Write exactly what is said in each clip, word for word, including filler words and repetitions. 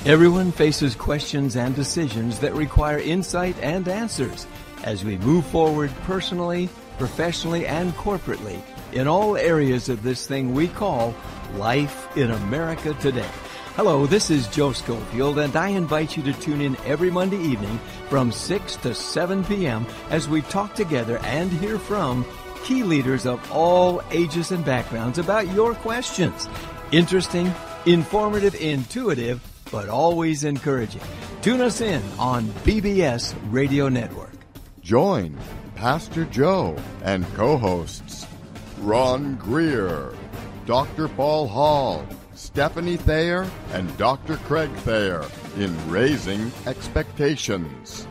Everyone faces questions and decisions that require insight and answers as we move forward personally, professionally, and corporately in all areas of this thing we call life in America today. Hello, this is Joe Schofield, and I invite you to tune in every Monday evening from six to seven p.m. as we talk together and hear from key leaders of all ages and backgrounds about your questions. Interesting, informative, intuitive, but always encouraging. Tune us in on B B S Radio Network. Join Pastor Joe and co-hosts Ron Greer, Doctor Paul Hall, Stephanie Thayer, and Doctor Craig Thayer in Raising Expectations.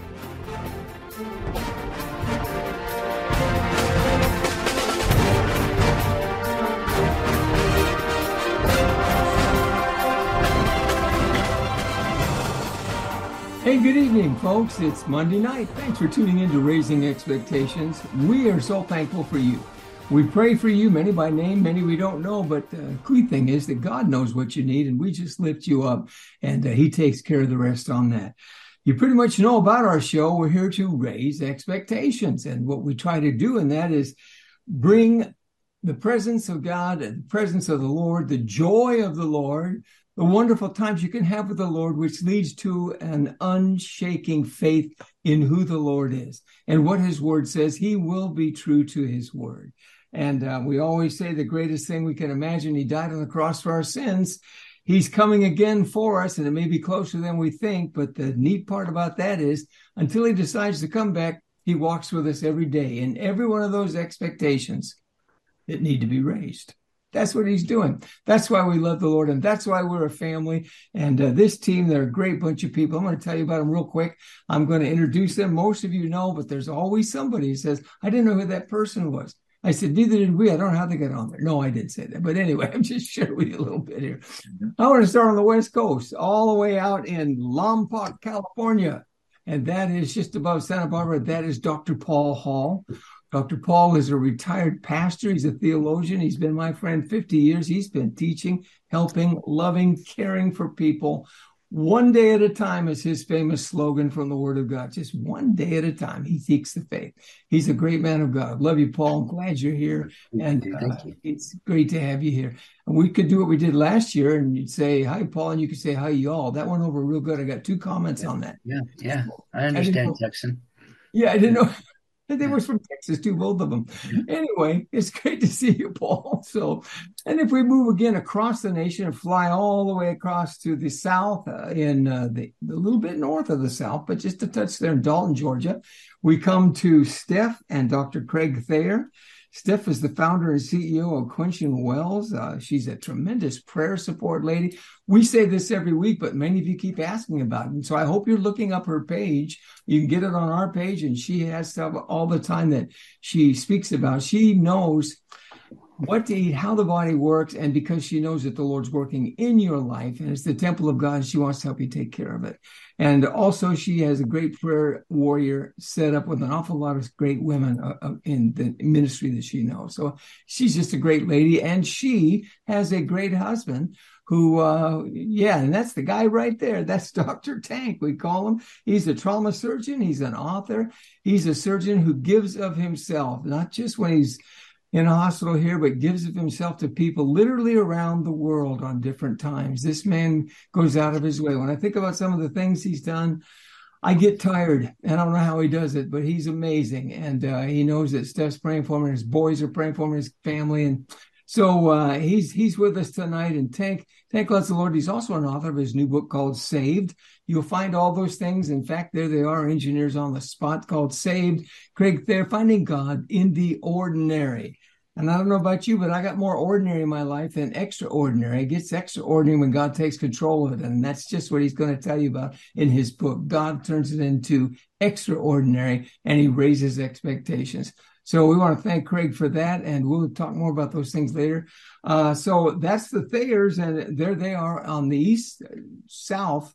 Hey, good evening, folks. It's Monday night. Thanks for tuning in to Raising Expectations. We are so thankful for you. We pray for you, many by name, many we don't know, but the key thing is that God knows what you need, and we just lift you up, and uh, He takes care of the rest on that. You pretty much know about our show. We're here to raise expectations, and what we try to do in that is bring the presence of God, the presence of the Lord, the joy of the Lord, the wonderful times you can have with the Lord, which leads to an unshaking faith in who the Lord is and what His word says. He will be true to His word. And uh, we always say the greatest thing we can imagine, He died on the cross for our sins. He's coming again for us, and it may be closer than we think. But the neat part about that is until He decides to come back, He walks with us every day. And every one of those expectations that need to be raised. That's what He's doing. That's why we love the Lord, and that's why we're a family. And uh, this team, they're a great bunch of people. I'm going to tell you about them real quick. I'm going to introduce them. Most of you know, but there's always somebody who says, I didn't know who that person was. I said, neither did we. I don't know how they got on there. No, I didn't say that. But anyway, I'm just sharing with you a little bit here. I want to start on the West Coast, all the way out in Lompoc, California. And that is just above Santa Barbara. That is Doctor Paul Hall. Doctor Paul is a retired pastor. He's a theologian. He's been my friend fifty years. He's been teaching, helping, loving, caring for people. One day at a time is his famous slogan from the Word of God. Just one day at a time, he seeks the faith. He's a great man of God. Love you, Paul. I'm glad you're here. And uh, it's great to have you here. And we could do what we did last year, and you'd say, hi, Paul, and you could say, hi, y'all. That went over real good. I got two comments yeah, on that. Yeah, yeah. I understand, I Texan. Yeah, I didn't know. They were from Texas, too, both of them. Anyway, it's great to see you, Paul. So, and if we move again across the nation and fly all the way across to the south, uh, in uh, the a little bit north of the south, but just a touch there in Dalton, Georgia, we come to Steph and Doctor Craig Thayer. Steph is the founder and C E O of Quenching Wells. Uh, she's a tremendous prayer support lady. We say this every week, but many of you keep asking about it. And so I hope you're looking up her page. You can get it on our page, and she has stuff all the time that she speaks about. She knows what to eat, how the body works, and because she knows that the Lord's working in your life, and it's the temple of God, she wants to help you take care of it. And also, she has a great prayer warrior set up with an awful lot of great women uh, in the ministry that she knows. So she's just a great lady, and she has a great husband who, uh, yeah, and that's the guy right there. That's Doctor Tank, we call him. He's a trauma surgeon. He's an author. He's a surgeon who gives of himself, not just when he's in a hospital here, but gives of himself to people literally around the world on different times. This man goes out of his way. When I think about some of the things he's done, I get tired. I don't know how he does it, but he's amazing. And uh, he knows that Steph's praying for him, and his boys are praying for him, and his family. And so uh, he's he's with us tonight. And Tank, Tank loves the Lord. He's also an author of his new book called Saved. You'll find all those things. In fact, there they are, engineers on the spot, called Saved. Craig, they're finding God in the ordinary. And I don't know about you, but I got more ordinary in my life than extraordinary. It gets extraordinary when God takes control of it. And that's just what he's going to tell you about in his book. God turns it into extraordinary, and he raises expectations. So we want to thank Craig for that, and we'll talk more about those things later. Uh, so that's the Thayers, and there they are on the east, south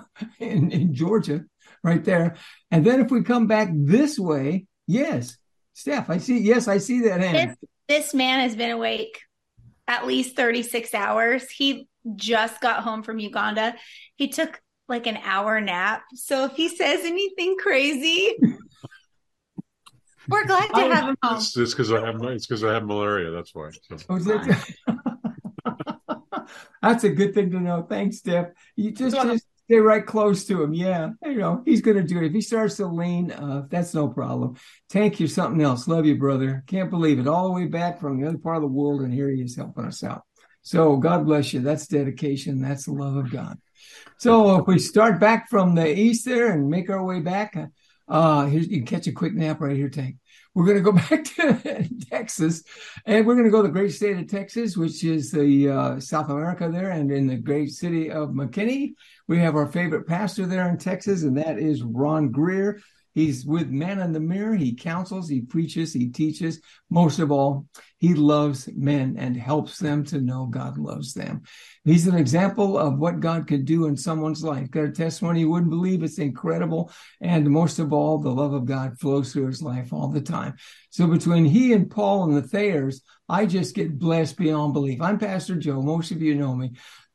in, in Georgia, right there. And then if we come back this way, yes, Steph, I see. Yes, I see that hand. This, this man has been awake at least thirty-six hours. He just got home from Uganda. He took like an hour nap. So if he says anything crazy, we're glad to have him home. It's because I have it's because I have malaria. That's why. So. Oh, that, that's a good thing to know. Thanks, Steph. You just, just stay right close to him. Yeah, you know he's going to do it. If he starts to lean, uh, that's no problem. Tank, you're something else. Love you, brother. Can't believe it. All the way back from the other part of the world, and here he is helping us out. So God bless you. That's dedication. That's the love of God. So if we start back from the east there and make our way back, uh, here's, you can catch a quick nap right here, Tank. We're going to go back to Texas, and we're going to go to the great state of Texas, which is the uh, South America there, and in the great city of McKinney. We have our favorite pastor there in Texas, and that is Ron Greer. He's with Man in the Mirror. He counsels, he preaches, he teaches. Most of all, he loves men and helps them to know God loves them. He's an example of what God can do in someone's life. Got a testimony you wouldn't believe. It's incredible. And most of all, the love of God flows through his life all the time. So between he and Paul and the Thayers, I just get blessed beyond belief. I'm Pastor Joe. Most of you know me.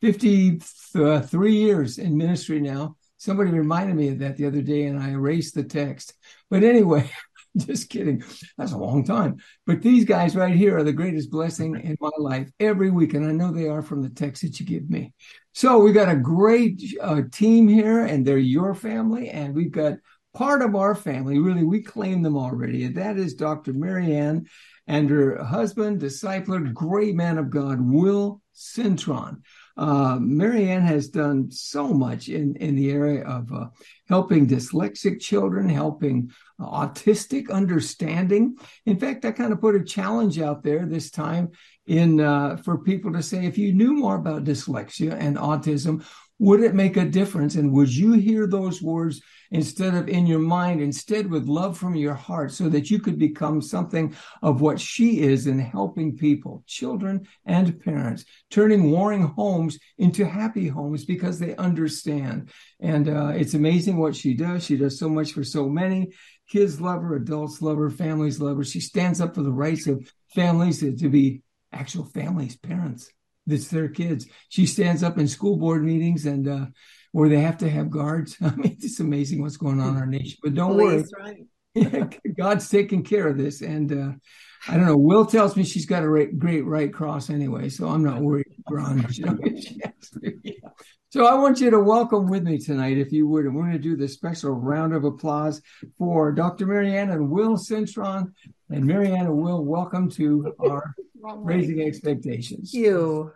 fifty-three years in ministry now. Somebody reminded me of that the other day, and I erased the text. But anyway, just kidding. That's a long time. But these guys right here are the greatest blessing in my life every week, and I know they are from the text that you give me. So we got a great uh, team here, and they're your family, and we've got part of our family. Really, we claim them already, and that is Doctor Marianne and her husband, discipler, great man of God, Will Cintron. Uh, Marianne has done so much in, in the area of uh, helping dyslexic children, helping uh, autistic understanding. In fact, I kind of put a challenge out there this time in uh, for people to say, if you knew more about dyslexia and autism, would it make a difference? And would you hear those words instead of in your mind, instead with love from your heart, so that you could become something of what she is in helping people, children and parents, turning warring homes into happy homes because they understand. And uh, it's amazing what she does. She does so much for so many. Kids love her, adults love her, families love her. She stands up for the rights of families to, to be actual families, parents. It's their kids. She stands up in school board meetings and uh, where they have to have guards. I mean, it's amazing what's going on in our nation. But don't Police, worry. Right. God's taking care of this. And uh, I don't know. Will tells me she's got a right, great right cross anyway, so I'm not worried. Ron, you know, yeah. So I want you to welcome with me tonight, if you would. And we're going to do this special round of applause for Doctor Marianne and Will Cintron. And Marianne and Will, welcome to our Raising Expectations. Thank you.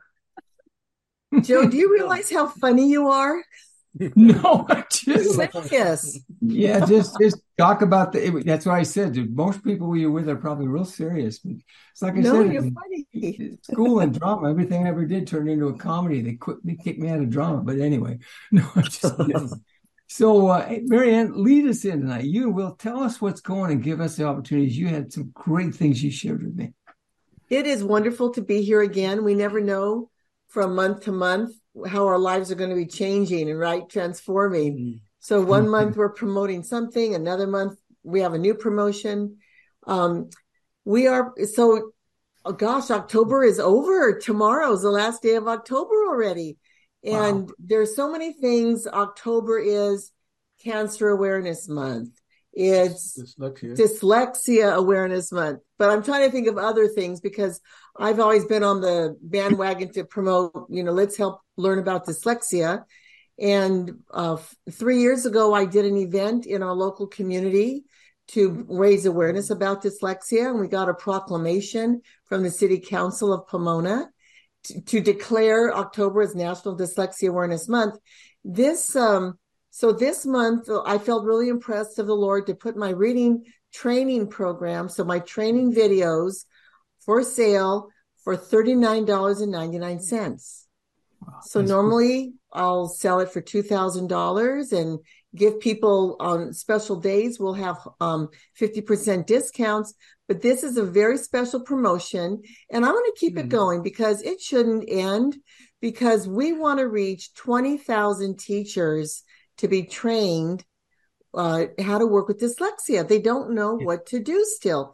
Joe, do you realize how funny you are? No, I just yes. Yeah, just just talk about the. It, that's why I said, dude, most people you're with are probably real serious. But it's like I no, said, you're in, funny. School and drama, everything I ever did turned into a comedy. They quit, they kicked me out of drama. But anyway, no, I just. So, uh, Marianne, lead us in tonight. You will tell us what's going and give us the opportunities. You had some great things you shared with me. It is wonderful to be here again. We never know from month to month how our lives are going to be changing and right transforming. Mm-hmm. So one mm-hmm. month we're promoting something, another month we have a new promotion. Um, we are so, oh gosh, October is over. Tomorrow's the last day of October already. And wow. There's so many things. October is Cancer Awareness Month. It's dyslexia. dyslexia Awareness Month. But I'm trying to think of other things because I've always been on the bandwagon to promote, you know, let's help learn about dyslexia. And uh, three years ago, I did an event in our local community to raise awareness about dyslexia. And we got a proclamation from the City Council of Pomona to, to declare October as National Dyslexia Awareness Month. This, um, so this month, I felt really impressed of the Lord to put my reading training program, so my training videos for sale for thirty-nine dollars and ninety-nine cents. Wow, so normally cool. I'll sell it for two thousand dollars and give people on special days, we'll have um, fifty percent discounts. But this is a very special promotion, and I want to keep mm-hmm. it going because it shouldn't end, because we want to reach twenty thousand teachers to be trained uh, how to work with dyslexia. They don't know yeah. what to do still.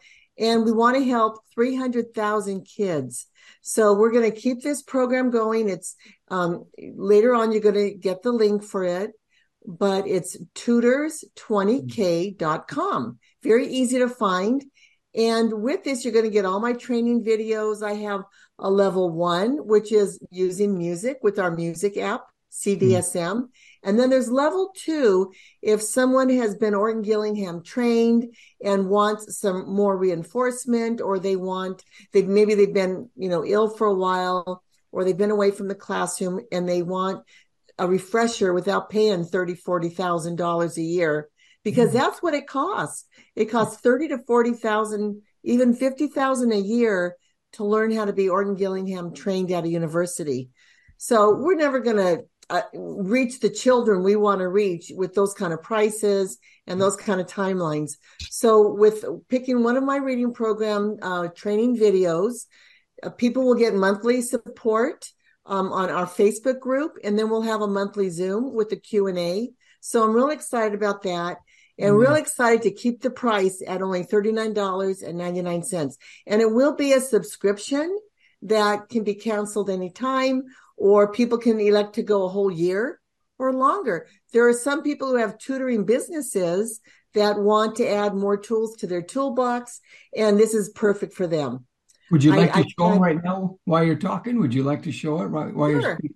and we want to help three hundred thousand kids. So we're going to keep this program going. It's um, later on, you're going to get the link for it, but it's tutors twenty k dot com. Very easy to find. And with this, you're going to get all my training videos. I have a level one, which is using music with our music app, C D S M. Mm-hmm. And then there's level two, if someone has been Orton Gillingham trained and wants some more reinforcement, or they want, they maybe they've been, you know, ill for a while, or they've been away from the classroom and they want a refresher without paying thirty thousand dollars, forty thousand dollars a year, because mm-hmm. that's what it costs. It costs thirty thousand to forty thousand, even fifty thousand dollars a year to learn how to be Orton Gillingham trained at a university. So we're never going to uh, reach the children we want to reach with those kind of prices and those kind of timelines. So with picking one of my reading program uh, training videos, uh, people will get monthly support um, on our Facebook group, and then we'll have a monthly Zoom with the Q and A. So I'm really excited about that. And mm-hmm. really excited to keep the price at only thirty-nine dollars and ninety-nine cents. And it will be a subscription that can be canceled anytime, or people can elect to go a whole year or longer. There are some people who have tutoring businesses that want to add more tools to their toolbox, and this is perfect for them. Would you like I, to show I, them right now while you're talking? Would you like to show it right while sure. you're speaking?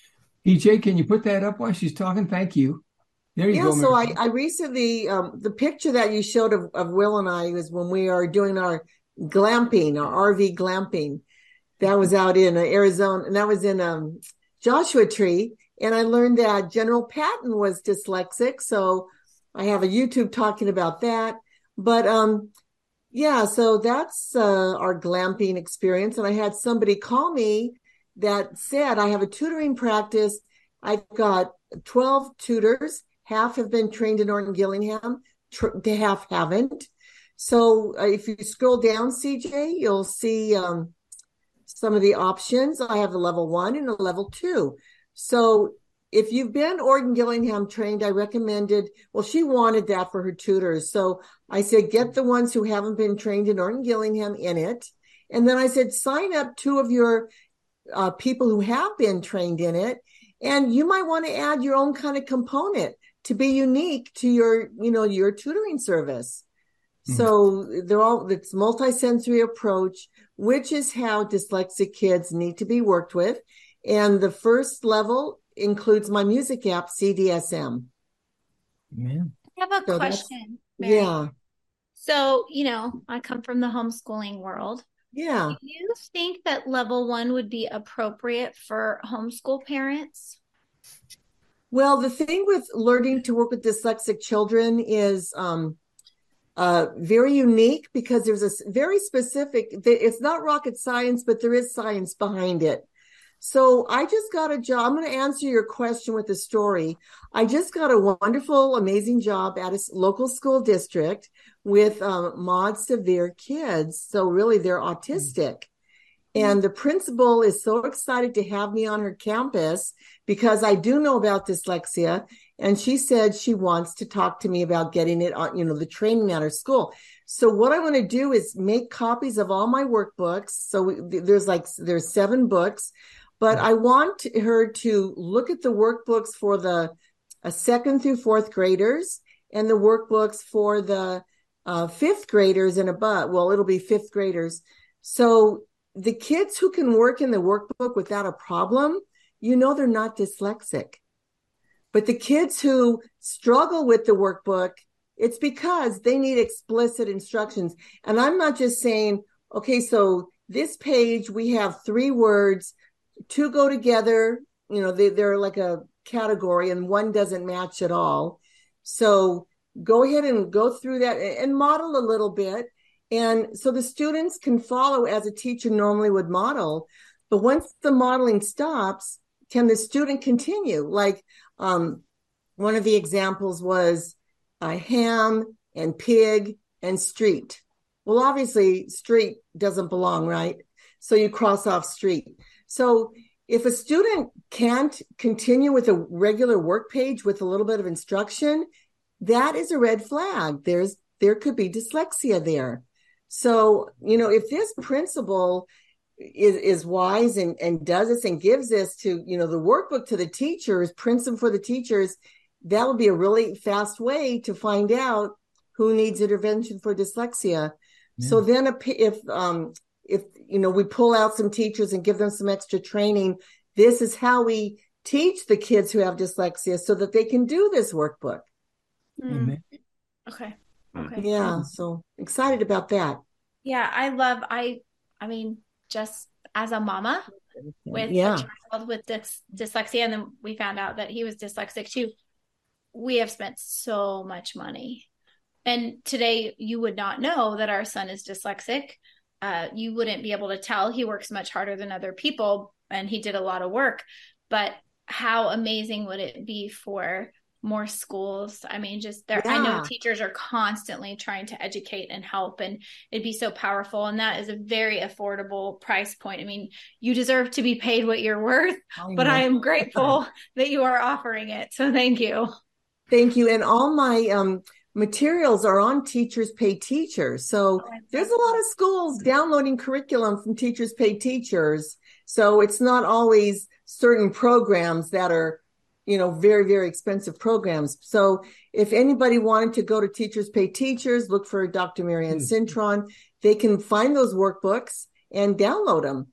P J, can you put that up while she's talking? Thank you. There you yeah, go. so I, I recently, um, the picture that you showed of, of Will and I was when we are doing our glamping, our R V glamping. That was out in Arizona, and that was in um, Joshua Tree. And I learned that General Patton was dyslexic, so I have a YouTube talking about that. But um, yeah, so that's uh, our glamping experience. And I had somebody call me that said, I have a tutoring practice. I've got twelve tutors. Half have been trained in Orton Gillingham, tr- half haven't. So uh, if you scroll down, C J, you'll see um, some of the options. I have a level one and a level two. So if you've been Orton Gillingham trained, I recommended, well, she wanted that for her tutors. So I said, get the ones who haven't been trained in Orton Gillingham in it. And then I said, sign up two of your uh, people who have been trained in it. And you might want to add your own kind of component to be unique to your, you know, your tutoring service. Mm-hmm. So they're all, it's multi-sensory approach, which is how dyslexic kids need to be worked with. And the first level includes my music app, C D S M. Man. I have a so question. Mary. Yeah. So, you know, I come from the homeschooling world. Yeah. Do you think that level one would be appropriate for homeschool parents? Well, the thing with learning to work with dyslexic children is um, uh, very unique because there's a very specific, it's not rocket science, but there is science behind it. So I just got a job. I'm going to answer your question with a story. I just got a wonderful, amazing job at a local school district with um, mod severe kids. So really they're autistic. And the principal is so excited to have me on her campus because I do know about dyslexia. And she said she wants to talk to me about getting it on, you know, the training at her school. So what I want to do is make copies of all my workbooks. So there's like, there's seven books, but I want her to look at the workbooks for the uh, second through fourth graders and the workbooks for the uh, fifth graders and above. Well, it'll be fifth graders. So the kids who can work in the workbook without a problem, you know, they're not dyslexic. But the kids who struggle with the workbook, it's because they need explicit instructions. And I'm not just saying, okay, so this page, we have three words, two go together, you know, they, they're like a category and one doesn't match at all. So go ahead and go through that and model a little bit. And so the students can follow as a teacher normally would model. But once the modeling stops, can the student continue? Like um, one of the examples was uh, ham and pig and street. Well, obviously, street doesn't belong, right? So you cross off street. So if a student can't continue with a regular work page with a little bit of instruction, that is a red flag. There's there could be dyslexia there. So, you know, if this principal is, is wise and, and does this and gives this to, you know, the workbook to the teachers, prints them for the teachers, that would be a really fast way to find out who needs intervention for dyslexia. Yeah. So then if, if, um, if, you know, we pull out some teachers and give them some extra training, this is how we teach the kids who have dyslexia so that they can do this workbook. Mm. Okay. Okay. Yeah. So excited about that. Yeah. I love, I, I mean, just as a mama with yeah. a child with dys- dyslexia, and then we found out that he was dyslexic too. We have spent so much money. And today you would not know that our son is dyslexic. Uh, you wouldn't be able to tell. He works much harder than other people, and he did a lot of work. But how amazing would it be for more schools? I mean, just there, yeah. I know teachers are constantly trying to educate and help, and it'd be so powerful. And that is a very affordable price point. I mean, you deserve to be paid what you're worth, I but I am grateful that you are offering it. So thank you. Thank you. And all my um, materials are on Teachers Pay Teachers. So oh, there's a lot of schools downloading curriculum from Teachers Pay Teachers. So it's not always certain programs that are, you know, very, very expensive programs. So if anybody wanted to go to Teachers Pay Teachers, look for Doctor Marianne Cintron, they can find those workbooks and download them.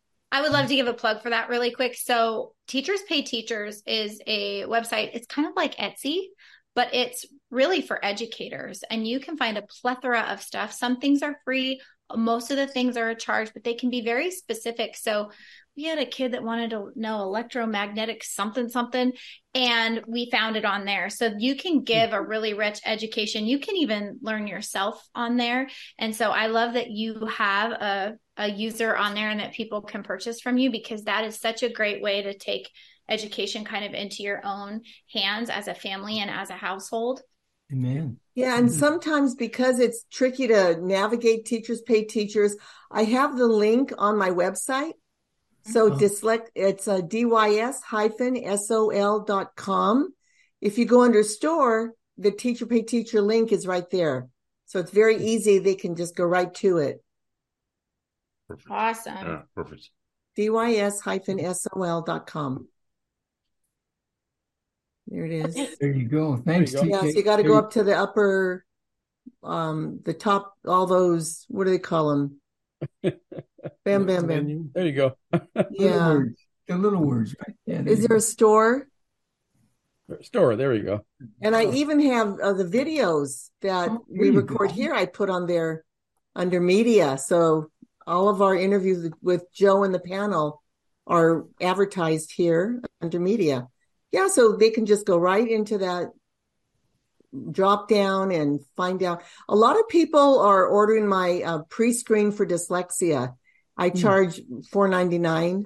I would love to give a plug for that really quick. So Teachers Pay Teachers is a website. It's kind of like Etsy, but it's really for educators. And you can find a plethora of stuff. Some things are free. Most of the things are a charge, but they can be very specific. So we had a kid that wanted to know electromagnetic something, something, and we found it on there. So you can give a really rich education. You can even learn yourself on there. And so I love that you have a, a user on there and that people can purchase from you, because that is such a great way to take education kind of into your own hands as a family and as a household. Amen. Yeah. And sometimes because it's tricky to navigate Teachers Pay Teachers, I have the link on my website. So oh. dyslect, it's a D Y S hyphen S O L dot com. If you go under store, the Teacher Pay Teacher link is right there. So it's very easy. They can just go right to it. Perfect. Awesome. Yeah, perfect. D Y S hyphen S O L dot com. There it is. There you go. Thanks. You go. Yeah, so you got to go up to the upper, um, the top, all those, what do they call them? Bam, bam, bam. There you go. Yeah. Little words. The little words, right? Yeah, is there a store? Store, there you go. And I even have uh, the videos that oh, we record go. here. I put on there under media. So all of our interviews with Joe and the panel are advertised here under media. Yeah, so they can just go right into that drop down and find out. A lot of people are ordering my uh, pre-screen for dyslexia. I charge four ninety-nine.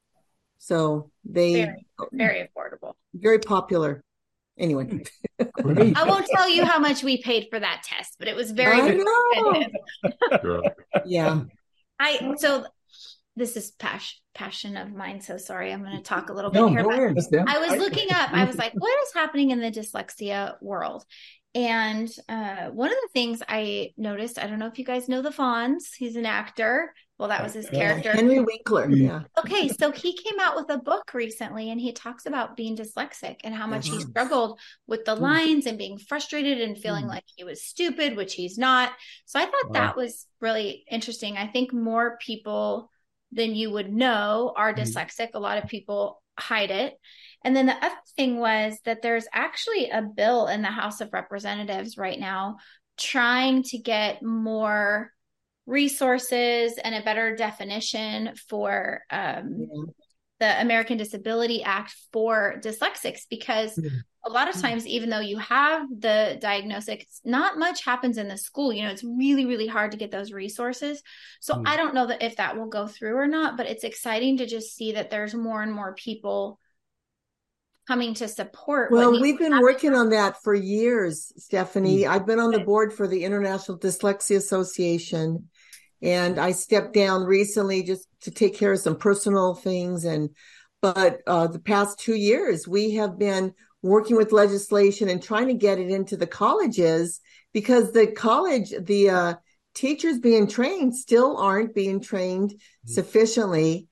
So they very, very affordable. Very popular. Anyway. I won't tell you how much we paid for that test, but it was very expensive. Yeah. I so this is passion passion of mine. So sorry, I'm going to talk a little bit no, here. Ahead, I was looking up. I was like, what is happening in the dyslexia world? And uh, one of the things I noticed, I don't know if you guys know the Fonz. He's an actor. Well, that was his character. Henry Winkler. Yeah. Okay, so he came out with a book recently, and he talks about being dyslexic and how much he struggled with the lines and being frustrated and feeling like he was stupid, which he's not. So I thought wow. that was really interesting. I think more people than you would know are dyslexic. A lot of people hide it. And then the other thing was that there's actually a bill in the House of Representatives right now trying to get more resources and a better definition for um, yeah. the American Disability Act for dyslexics, because yeah. a lot of times, even though you have the diagnosis, not much happens in the school. You know, it's really, really hard to get those resources. So mm. I don't know that if that will go through or not, but it's exciting to just see that there's more and more people coming to support. Well, we've been working on that for years, Stephanie. Mm. I've been on the board for the International Dyslexia Association, and I stepped down recently just to take care of some personal things. And but uh, the past two years, we have been working with legislation and trying to get it into the colleges, because the college, the uh, teachers being trained still aren't being trained sufficiently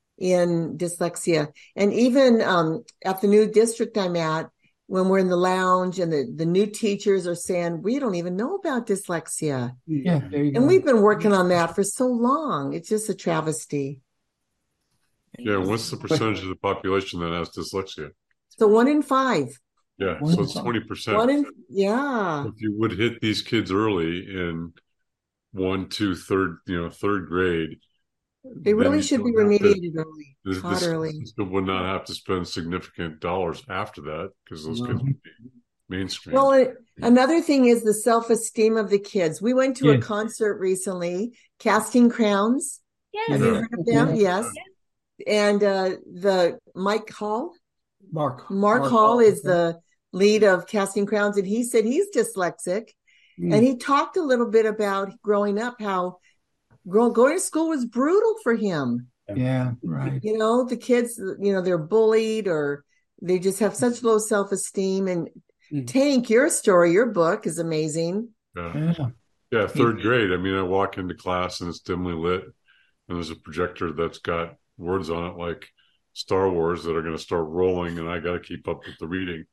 in dyslexia. And even um, at the new district I'm at, when we're in the lounge and the, the new teachers are saying, we don't even know about dyslexia. Yeah, there you And go. we've been working on that for so long. It's just a travesty. Yeah, what's the percentage of the population that has dyslexia? So one in five. Yeah, One so in it's five. twenty percent. One in, yeah. If you would hit these kids early in one, two, third, you know, third grade, They really then should be you don't have to- remediated early, this, taught this early. system would not have to spend significant dollars after that because those kids would be mainstream. Well, it, another thing is the self-esteem of the kids. We went to Yeah. a concert recently, Casting Crowns. Yes. Have you Yeah. heard of them? Yeah. Yes. And uh, the Mike Hall, Mark. Mark Hall is the lead of Casting Crowns, and he said he's dyslexic. Mm. And he talked a little bit about growing up, how grow, going to school was brutal for him. Yeah, right. You know, the kids, you know, they're bullied or they just have such low self-esteem. And Mm. Tank, your story, your book is amazing. Yeah. Yeah. Yeah, third grade. I mean, I walk into class and it's dimly lit, and there's a projector that's got words on it like Star Wars that are going to start rolling, and I got to keep up with the reading.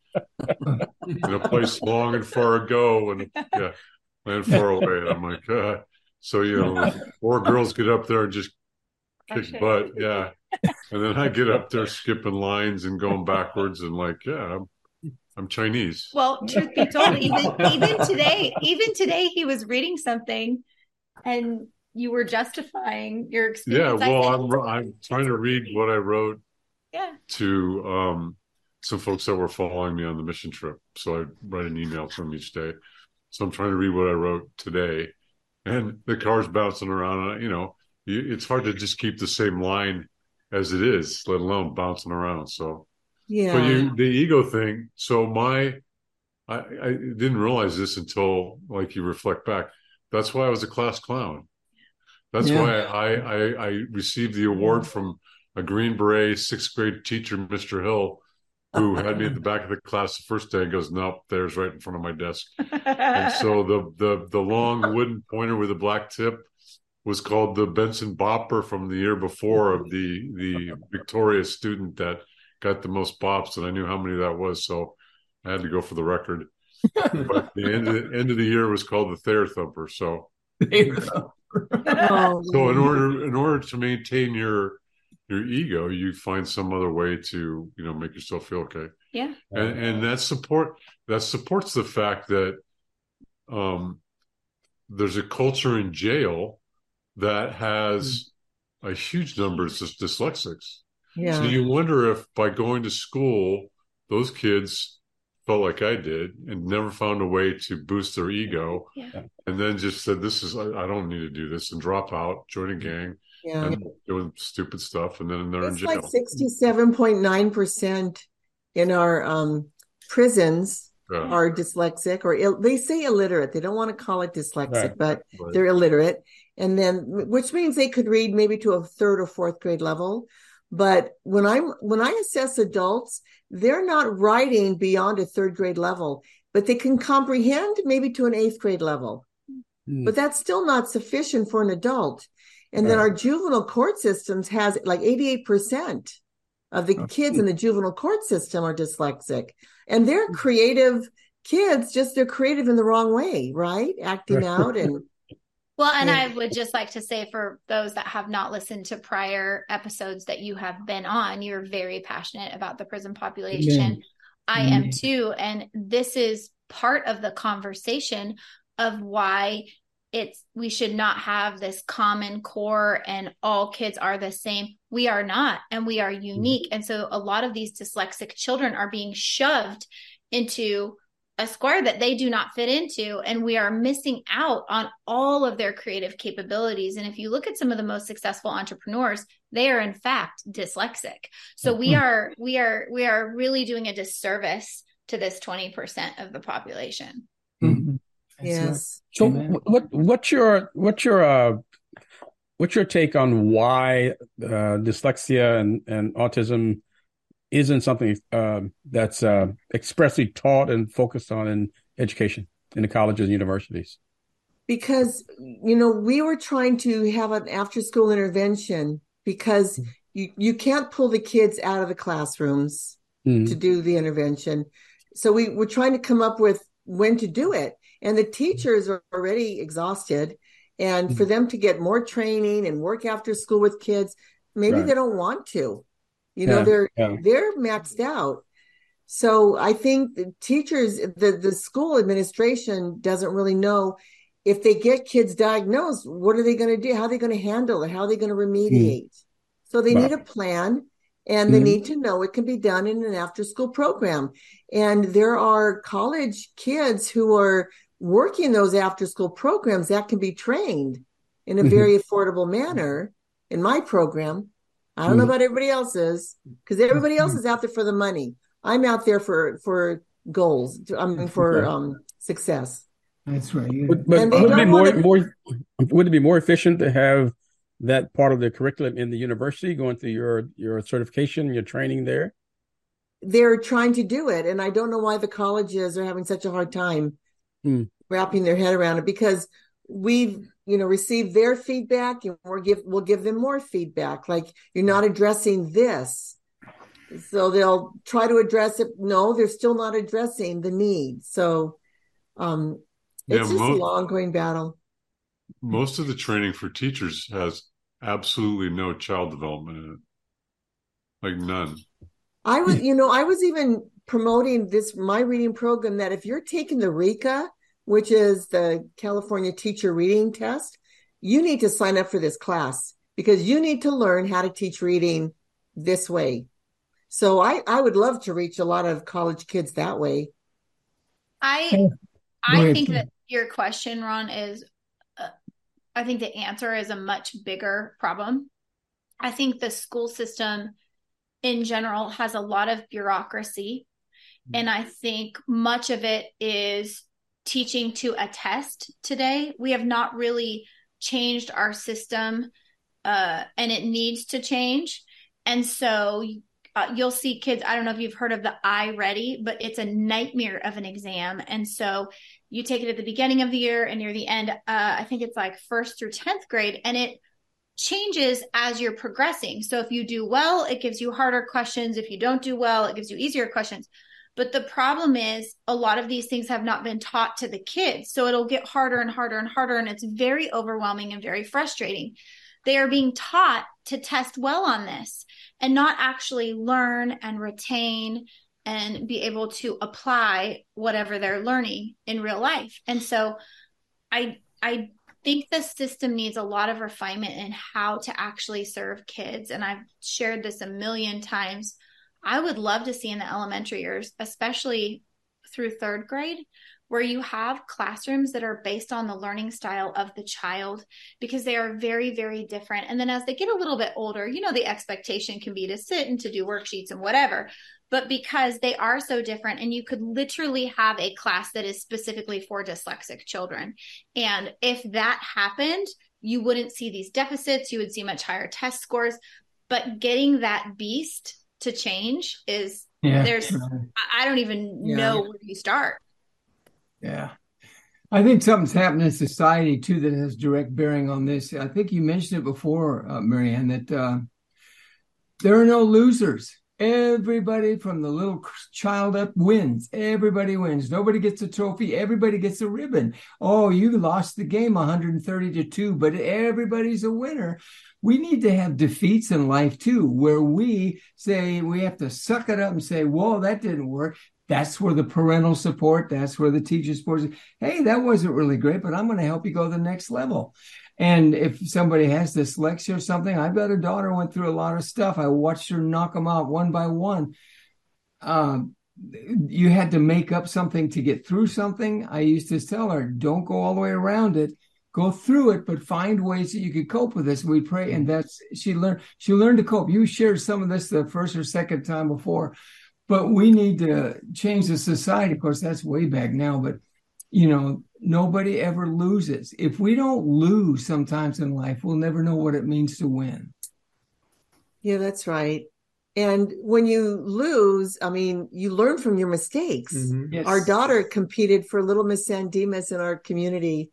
In a place long and far ago, and yeah, and far away. I'm like, uh, so you know, four girls get up there and just kick Okay. butt, yeah. And then I get up there skipping lines and going backwards, and like, yeah, I'm, I'm Chinese. Well, truth be told, even even today, even today, he was reading something, and you were justifying your Yeah, experience. I well, said, I'm I'm trying to read what I wrote yeah, to um, some folks that were following me on the mission trip. So I write an email to them each day. So I'm trying to read what I wrote today, and the car's bouncing around. And, you know, you, it's hard to just keep the same line as it is, let alone bouncing around. So, Yeah. but you, the ego thing. So my, I, I didn't realize this until like you reflect back. That's why I was a class clown. That's Yeah. why I, I I received the award from a Green Beret sixth grade teacher, Mister Hill, who had me at the back of the class the first day and goes, nope, there's right in front of my desk. And so the the the long wooden pointer with a black tip was called the Benson Bopper from the year before of the the victorious student that got the most bops, and I knew how many that was, so I had to go for the record. But the end of the end of the year was called the Thayer Thumper. So Oh, so in order in order to maintain your your ego, you find some other way to, you know, make yourself feel okay. yeah, And and that support that supports the fact that um there's a culture in jail that has a huge number of dys- dyslexics. yeah. So you wonder if by going to school, those kids felt like I did and never found a way to boost their ego, yeah. and then just said, this is, I, I don't need to do this, and drop out, join a gang, Yeah. and doing stupid stuff, and then they're in It's jail. like sixty-seven point nine percent in our um, prisons Yeah. are dyslexic, or Ill, they say illiterate. They don't want to call it dyslexic, Right. but Right. they're illiterate. And then, which means they could read maybe to a third or fourth grade level. But when I'm, when I assess adults, they're not writing beyond a third grade level, but they can comprehend maybe to an eighth grade level. Mm. But that's still not sufficient for an adult. And then Right. our juvenile court systems has like eighty-eight percent of the kids in the juvenile court system are dyslexic. And they're creative kids, just they're creative in the wrong way, right? Acting out and Well, and Yeah. I would just like to say for those that have not listened to prior episodes that you have been on, you're very passionate about the prison population. Amen. I am Amen. too. And this is part of the conversation of why it's, we should not have this common core and all kids are the same. We are not, and we are unique. And so a lot of these dyslexic children are being shoved into a square that they do not fit into, and we are missing out on all of their creative capabilities. And if you look at some of the most successful entrepreneurs, they are in fact dyslexic. So we are we are we are really doing a disservice to this twenty percent of the population. Mm-hmm. That's yes. right. So Amen. wh- what what's your what's your uh what's your take on why uh, dyslexia and, and autism isn't something uh, that's uh, expressly taught and focused on in education in the colleges and universities? Because, you know, we were trying to have an after school intervention because you, you can't pull the kids out of the classrooms mm-hmm. to do the intervention. So we were trying to come up with when to do it. And the teachers are already exhausted. And mm-hmm. for them to get more training and work after school with kids, maybe right. they don't want to. You know, yeah, they're yeah. they're maxed out. So I think the teachers, the, the school administration doesn't really know if they get kids diagnosed, what are they going to do? How are they going to handle it? How are they going to remediate? Mm. So they wow. need a plan, and they mm. need to know it can be done in an after-school program. And there are college kids who are working those after-school programs that can be trained in a mm-hmm. very affordable manner in my program. I don't mm. know about everybody else's, because everybody else is out there for the money. I'm out there for, for goals, I mean, for um, success. That's right. But, but would it be more, to... more would it be more efficient to have that part of the curriculum in the university, going through your your certification, your training there? They're trying to do it, and I don't know why the colleges are having such a hard time hmm. wrapping their head around it, because we've you know received their feedback, and we'll give we'll give them more feedback. Like, you're not addressing this, so they'll try to address it. No, they're still not addressing the need. So. um It's yeah, just most, an ongoing battle. Most of the training for teachers has absolutely no child development in it. Like none. I was, you know, I was even promoting this, my reading program, that if you're taking the RECA, which is the California Teacher Reading Test, you need to sign up for this class, because you need to learn how to teach reading this way. So I, I would love to reach a lot of college kids that way. I, I think that your question, Ron, is, uh, I think the answer is a much bigger problem. I think the school system in general has a lot of bureaucracy. Mm-hmm. And I think much of it is teaching to a test today. We have not really changed our system, uh, and it needs to change. And so uh, you'll see kids, I don't know if you've heard of the iReady, but it's a nightmare of an exam. And so you take it at the beginning of the year and near the end, uh, I think it's like first through tenth grade, and it changes as you're progressing. So if you do well, it gives you harder questions. If you don't do well, it gives you easier questions. But the problem is a lot of these things have not been taught to the kids. So it'll get harder and harder and harder. And it's very overwhelming and very frustrating. They are being taught to test well on this and not actually learn and retain and be able to apply whatever they're learning in real life. And so I I think the system needs a lot of refinement in how to actually serve kids. And I've shared this a million times. I would love to see in the elementary years, especially through third grade, where you have classrooms that are based on the learning style of the child, because they are very, very different. And then as they get a little bit older, you know, the expectation can be to sit and to do worksheets and whatever. But because they are so different, and you could literally have a class that is specifically for dyslexic children. And if that happened, you wouldn't see these deficits. You would see much higher test scores. But getting that beast to change is, yeah. there's, I don't even yeah. know where you start. Yeah. I think something's happened in society too that has direct bearing on this. I think you mentioned it before, uh, Marianne, that uh, there are no losers. Everybody from the little child up wins. Everybody wins. Nobody gets a trophy. Everybody gets a ribbon. Oh, you lost the game one hundred thirty to two, but everybody's a winner. We need to have defeats in life too, where we say we have to suck it up and say, whoa, that didn't work. That's where the parental support, that's where the teacher support is. Hey, that wasn't really great, but I'm going to help you go to the next level. And if somebody has dyslexia or something, I've got a daughter who went through a lot of stuff. I watched her knock them out one by one. Um, you had to make up something to get through something. I used to tell her, don't go all the way around it. Go through it, but find ways that you could cope with this. We pray, and that's she learned. She learned to cope. You shared some of this the first or second time before, but we need to change the society. Of course, that's way back now, but you know, nobody ever loses. If we don't lose sometimes in life, we'll never know what it means to win. Yeah, that's right. And when you lose, I mean, you learn from your mistakes. Mm-hmm. Yes. Our daughter competed for Little Miss San Dimas in our community.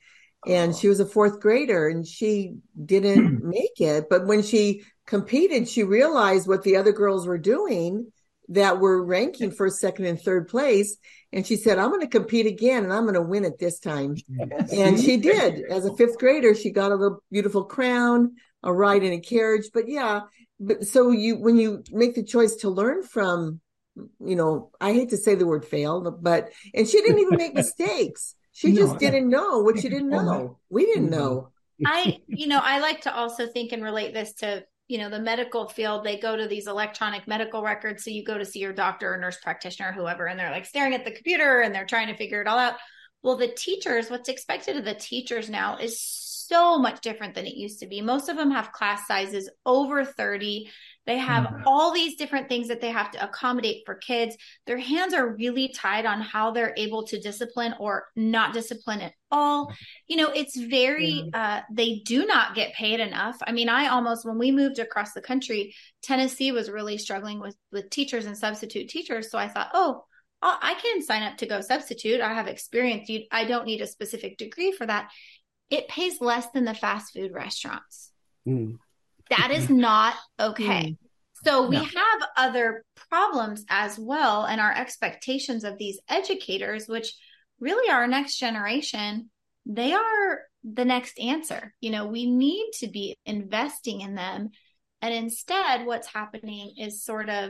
and she was a fourth grader and she didn't make it. But when she competed, she realized what the other girls were doing that were ranking first, second, and third place. And she said, I'm going to compete again and I'm going to win it this time. And she did. As a fifth grader, she got a little beautiful crown, a ride in a carriage. But yeah, but so you, when you make the choice to learn from, you know, I hate to say the word fail, but, and she didn't even make mistakes. She no, just didn't know what she didn't know. We didn't know. I, you know, I like to also think and relate this to, you know, the medical field. They go to these electronic medical records. So you go to see your doctor or nurse practitioner, whoever, and they're like staring at the computer and they're trying to figure it all out. Well, the teachers, what's expected of the teachers now is so much different than it used to be. Most of them have class sizes over thirty. They have mm-hmm. all these different things that they have to accommodate for kids. Their hands are really tied on how they're able to discipline or not discipline at all. You know, it's very, uh, they do not get paid enough. I mean, I almost, when we moved across the country, Tennessee was really struggling with, with teachers and substitute teachers. So I thought, oh, I can sign up to go substitute. I have experience. I don't need a specific degree for that. It pays less than the fast food restaurants. Mm. That is not okay. Mm. So we no. have other problems as well, and our expectations of these educators, which really our next generation, they are the next answer. You know, we need to be investing in them. And instead, what's happening is sort of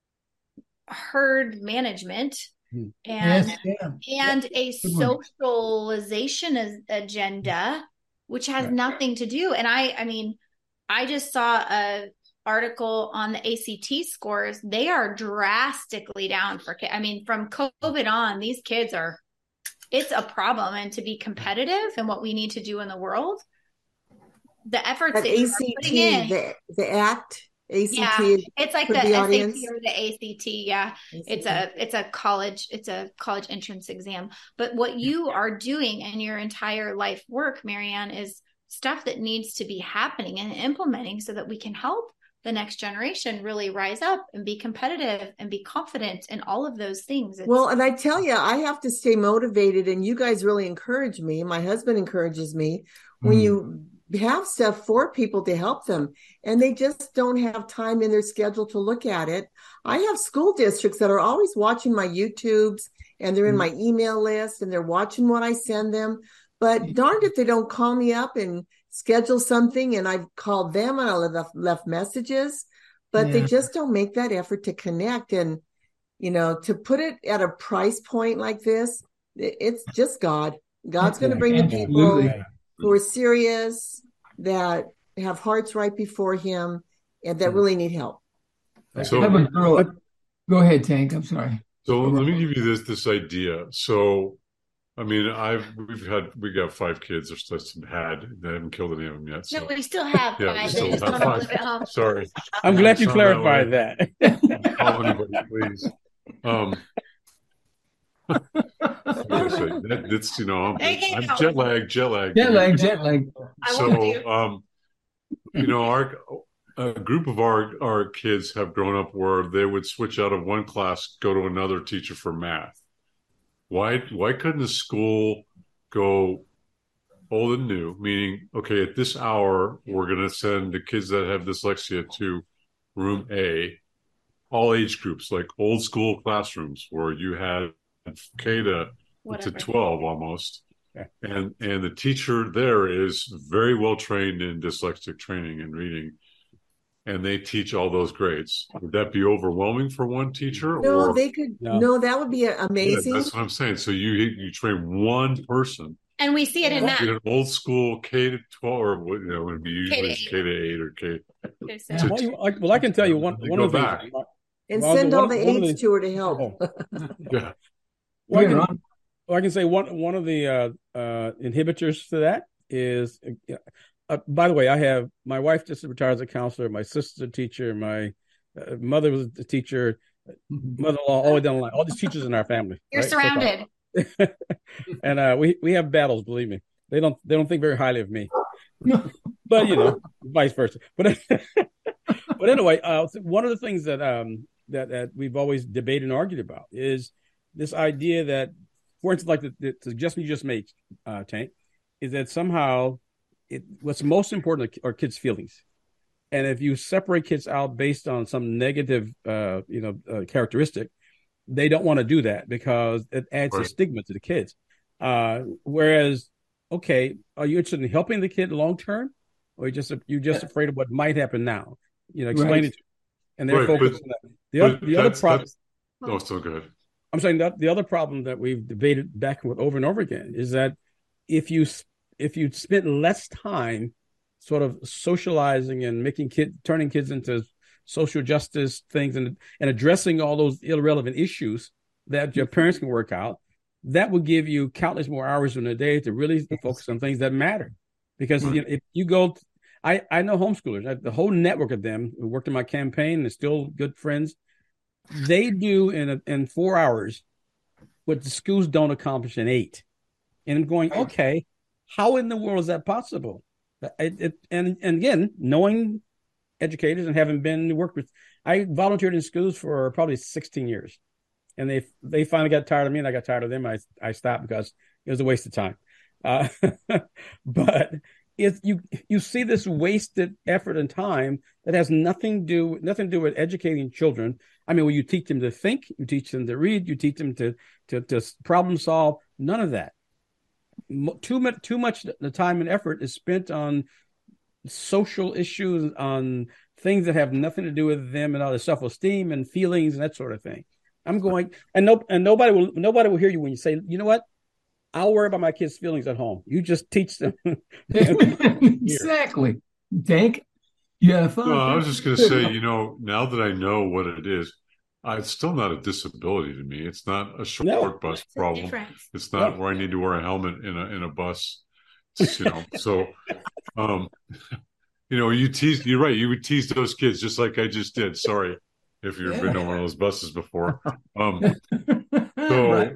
herd management mm. and, yes, yeah. and a socialization agenda, which has right. nothing to do. And I, I mean, I just saw a article on the A C T scores. They are drastically down for kids. I mean, from COVID on, these kids are, it's a problem. And to be competitive in what we need to do in the world, the efforts that A C T, in, the, the ACT, A C T. Yeah, it's like the, the S A T or the A C T. Yeah. A C T. It's a, it's a college, it's a college entrance exam. But what you are doing in your entire life work, Marianne, is stuff that needs to be happening and implementing so that we can help the next generation really rise up and be competitive and be confident in all of those things. It's- well, and I tell you, I have to stay motivated, and you guys really encourage me. My husband encourages me mm. when you have stuff for people to help them and they just don't have time in their schedule to look at it. I have school districts that are always watching my YouTubes and they're in mm. my email list and they're watching what I send them. But darned if they don't call me up and schedule something, and I've called them and I left, left messages, but yeah. they just don't make that effort to connect. And, you know, to put it at a price point like this, it's just God. God's going to bring the people Absolutely. who are serious, that have hearts right before him, and that really need help. So, I have a girl. Go ahead, Tank. I'm sorry. So let me give you this this idea. So, I mean, I've we've had we got five kids. There's just had they haven't killed any of them yet. So. No, we still have yeah, five. Still have five. Home. Sorry, I'm glad you clarified that. that. Call anybody, please. Um, that, that's you know, I'm, I'm jet lag, jet lag, jet lag, jet lag. So, you. um, you know, our a group of our our kids have grown up where they would switch out of one class, go to another teacher for math. Why why couldn't the school go old and new? Meaning, okay, at this hour, we're going to send the kids that have dyslexia to room A, all age groups, like old school classrooms where you had K to, to twelve almost. Okay. And and the teacher there is very well trained in dyslexic training and reading. And they teach all those grades. Would that be overwhelming for one teacher? No, or? they could. No. no, that would be amazing. Yeah, that's what I'm saying. So you you train one person, and we see it in that in an old school K to twelve, or you know, would be usually K to eight or K. Okay, so. to, well, I, well, I can tell you one one of the things, and well, send all the aides to her to help. Oh. yeah. Well, I can, well, I can say one one of the uh, uh, inhibitors to that is. Uh, Uh, by the way, I have my wife just retired as a counselor. My sister's a teacher. My uh, mother was a teacher. Mother-in-law, all the way down the line. All these teachers in our family. You're right? surrounded. So and uh, we we have battles. Believe me, they don't they don't think very highly of me. But you know, vice versa. But but anyway, uh, one of the things that um that, that we've always debated and argued about is this idea that, for instance, like the, the suggestion you just made, uh, Tank, is that somehow it, what's most important are kids' feelings. And if you separate kids out based on some negative, uh, you know, uh, characteristic, they don't want to do that because it adds right. a stigma to the kids. Uh, whereas, okay, are you interested in helping the kid long term, or you just you're just yeah. afraid of what might happen now? You know, explain right. it to them. And they're right, focused but, on that. The other, the other problem. Oh, so good. I'm saying that the other problem that we've debated back with over and over again is that if you if you spend less time sort of socializing and making kids, turning kids into social justice things and, and addressing all those irrelevant issues that your parents can work out, that will give you countless more hours in a day to really focus on things that matter. Because you know, if you go, to, I, I know homeschoolers, the whole network of them who worked in my campaign and still good friends, they do in a, in four hours what the schools don't accomplish in eight. And I'm going, okay, how in the world is that possible? It, it, and, and again, knowing educators and having been worked with, I volunteered in schools for probably sixteen years, and they they finally got tired of me, and I got tired of them. I I stopped because it was a waste of time. Uh, but if you you see this wasted effort and time that has nothing do nothing to do with educating children. I mean, when you teach them to think, you teach them to read, you teach them to to, to problem solve. None of that. Too much, too much the time and effort is spent on social issues, on things that have nothing to do with them and all the self-esteem and feelings and that sort of thing. I'm going, and no, and nobody will, nobody will hear you when you say, you know what? I'll worry about my kids' feelings at home. You just teach them. Exactly. Tank. Yeah. No, I was just going to say, you know, now that I know what it is, Uh, it's still not a disability to me. It's not a short no, bus problem. It's not no. where I need to wear a helmet in a in a bus. It's, you know, so um, you know, you tease. You're right. You would tease those kids just like I just did. Sorry if you've yeah. been on one of those buses before. Um, so,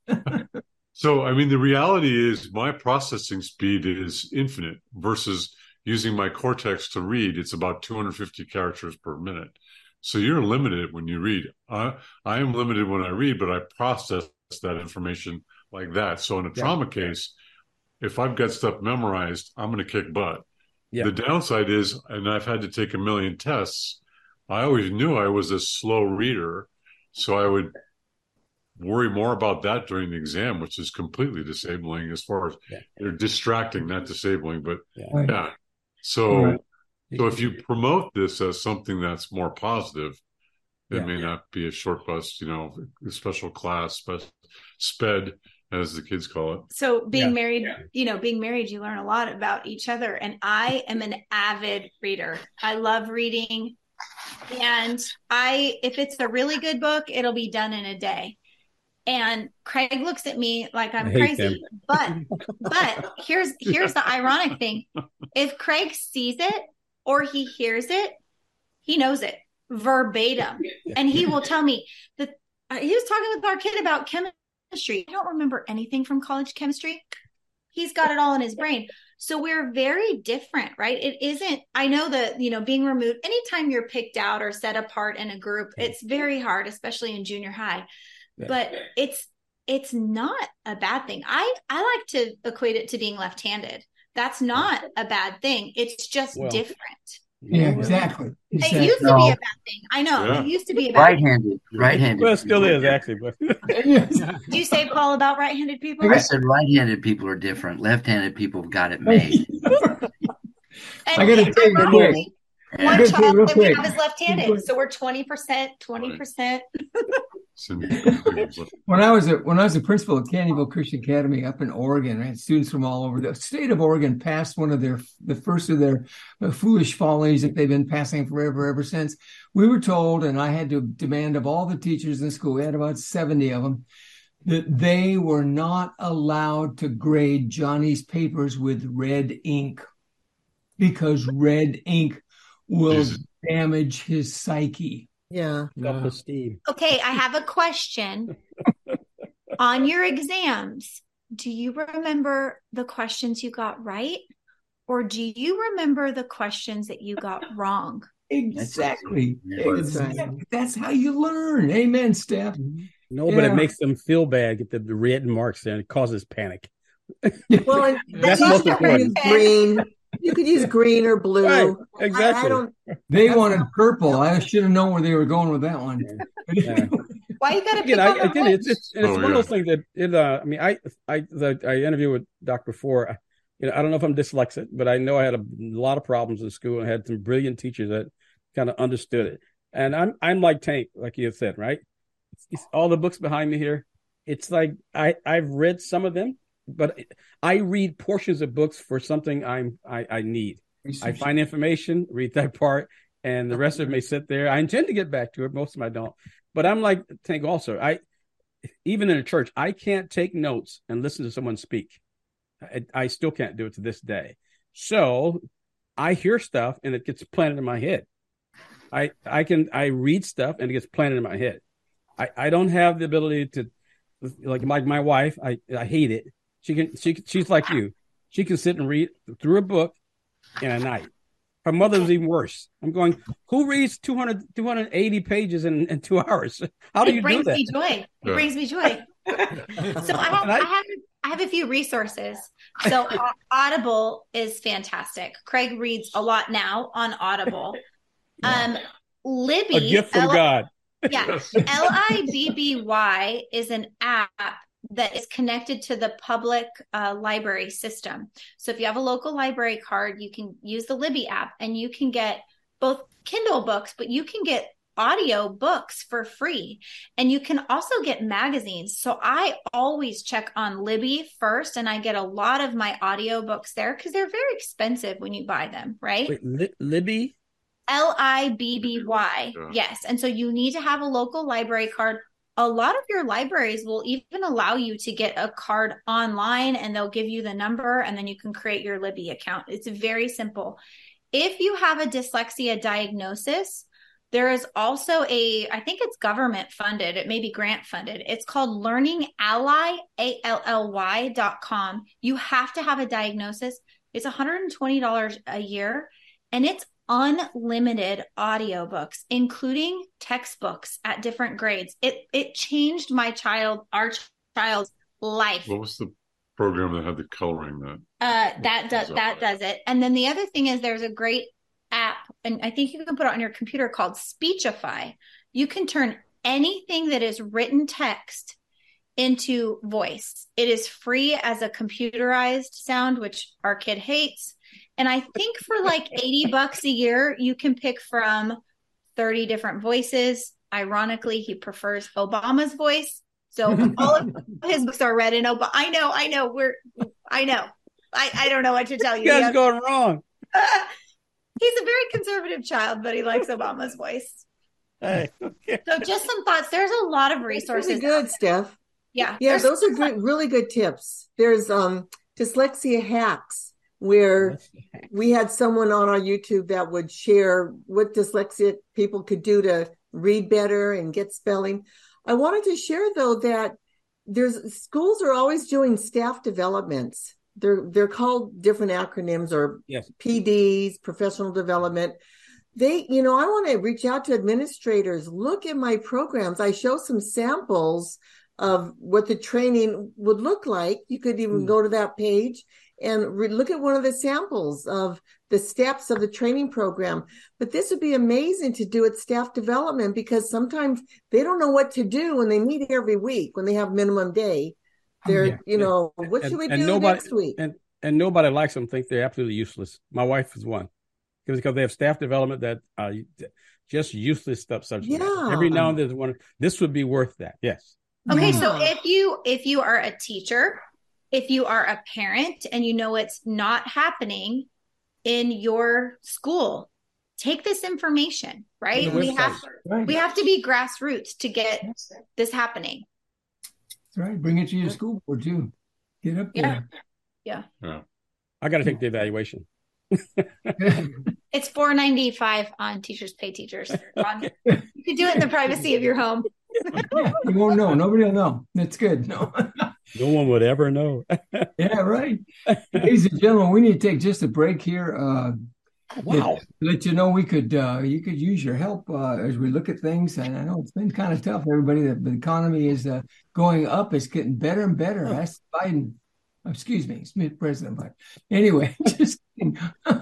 so I mean, the reality is my processing speed is infinite versus using my cortex to read. It's about two hundred fifty characters per minute. So you're limited when you read. I, I am limited when I read, but I process that information like that. So in a yeah. trauma case, if I've got stuff memorized, I'm going to kick butt. Yeah. The downside is, and I've had to take a million tests, I always knew I was a slow reader. So I would worry more about that during the exam, which is completely disabling as far as yeah. they're distracting, not disabling, but yeah. yeah. So... Right. So if you promote this as something that's more positive, it yeah. may not be a short bus, you know, a special class, spe- sped, as the kids call it. So being yeah. married, yeah. you know, being married, you learn a lot about each other. And I am an avid reader. I love reading. And I, if it's a really good book, it'll be done in a day. And Craig looks at me like I'm crazy. But, but here's, here's the ironic thing. If Craig sees it, or he hears it, he knows it verbatim. And he will tell me that uh, he was talking with our kid about chemistry. I don't remember anything from college chemistry. He's got it all in his brain. So we're very different, right? It isn't, I know that, you know, being removed, anytime you're picked out or set apart in a group, it's very hard, especially in junior high, but it's, it's not a bad thing. I, I like to equate it to being left-handed. That's not a bad thing. It's just well, different. Yeah, exactly. It used to be a bad thing. I know. Yeah. It used to be a bad right-handed. thing. Right-handed. Well, it still is, actually. But do you say, Paul, about right-handed people? I said right-handed people are different. Left-handed people have got it made. I got to tell you real quick. One child that we have is left-handed, so we're twenty percent, twenty percent. When I was a when I was a principal at Candyville Christian Academy up in Oregon, I had students from all over the state of Oregon passed one of their the first of their uh, foolish follies that they've been passing forever ever since. We were told, and I had to demand of all the teachers in the school, we had about seventy of them, that they were not allowed to grade Johnny's papers with red ink because red ink will damage his psyche. Yeah. Self-esteem. Okay, I have a question. On your exams, do you remember the questions you got right? Or do you remember the questions that you got wrong? Exactly. Exactly. That's how you learn. Amen, Steph. No, yeah. But it makes them feel bad, get the, the red marks there, and it causes panic. Well, and That's you most could important. use green. You could use green or blue. Right, exactly. I, I don't. They wanted purple. I should have known where they were going with that one. Yeah. Why you got to pick Again, I, on the again, it's it's, it's Oh, one yeah. of those things that it. Uh, I mean, I I the, I interviewed with Doc before. I, you know, I don't know if I'm dyslexic, but I know I had a lot of problems in school and had some brilliant teachers that kind of understood it. And I'm I'm like Tank, like you said, right? It's, it's all the books behind me here. It's like I I've read some of them, but I read portions of books for something I'm I, I need. I find information, read that part, and the rest of it may sit there. I intend to get back to it. Most of them I don't. But I'm like Tank also. I even in a church, I can't take notes and listen to someone speak. I, I still can't do it to this day. So I hear stuff and it gets planted in my head. I I can I read stuff and it gets planted in my head. I, I don't have the ability to, like my my wife. I, I hate it. She can she she's like you. She can sit and read through a book in a night. Her mother's even worse. I'm going, who reads two hundred, two hundred eighty pages in, in two hours? How do it you brings do that? me joy. It Yeah. brings me joy. So I have, I have, I have a few resources. So Audible is fantastic. Craig reads a lot now on Audible. Um, Libby, A gift from L- God. yeah, Yes. L I B B Y is an app that is connected to the public uh, library system. So if you have a local library card, you can use the Libby app and you can get both Kindle books, but you can get audio books for free. And you can also get magazines. So I always check on Libby first, and I get a lot of my audio books there because they're very expensive when you buy them, right? Wait, Li- Libby? L I B B Y. Yeah. Yes. And so you need to have a local library card. A lot of your libraries will even allow you to get a card online, and they'll give you the number, and then you can create your Libby account. It's very simple. If you have a dyslexia diagnosis, there is also a, I think it's government funded. It may be grant funded. It's called Learning Ally, A L L Y dot com. You have to have a diagnosis. It's one hundred twenty dollars a year, and it's unlimited audiobooks, including textbooks at different grades. It it changed my child, our child's life. What was the program that had the coloring that? Uh, that does that does it. And then the other thing is there's a great app, and I think you can put it on your computer, called Speechify. You can turn anything that is written text into voice. It is free as a computerized sound, which our kid hates. And I think for like eighty bucks a year, you can pick from thirty different voices. Ironically, he prefers Obama's voice. So all of his books are read in Obama. I know, I know, we're, I know. I, I don't know what to tell you. You guys Yeah. going wrong. He's a very conservative child, but he likes Obama's voice. Hey, okay. So just some thoughts. There's a lot of That's resources. really good, Steph. Yeah. Yeah, There's- those are great, really good tips. There's um dyslexia hacks, where we had someone on our YouTube that would share what dyslexic people could do to read better and get spelling. I wanted to share though that there's schools are always doing staff developments. They're they're called different acronyms, or Yes. P Ds, professional development. They, you know, I want to reach out to administrators. Look at my programs. I show some samples of what the training would look like. You could even Mm. go to that page and re- look at one of the samples of the steps of the training program. But this would be amazing to do at staff development, because sometimes they don't know what to do when they meet every week, when they have minimum day. They're, Yeah. you know, what should And- we and do nobody- next week? And and nobody likes them, think they're absolutely useless. My wife is one. Because they have staff development that uh just useless stuff. Such Yeah. Every now and then, one this would be worth that. Yes. Okay, Yeah. so if you if you are a teacher, if you are a parent and you know it's not happening in your school, take this information, right? On the We have website. Right. we have to be grassroots to get this happening. That's right. Bring it to your school board too. Get up Yeah. there. I got to take the evaluation. It's four ninety-five on Teachers Pay Teachers. On, you can do it in the privacy of your home. Yeah, you won't know. Nobody will know. That's good. No. No one would ever know. Yeah, right. Ladies and gentlemen, we need to take just a break here. Uh, Wow. to let you know we could uh, you could use your help uh, as we look at things. And I know it's been kind of tough. Everybody, the, the economy is uh, going up. It's getting better and better. That's Biden. Excuse me, Smith President Biden. Anyway, just kidding.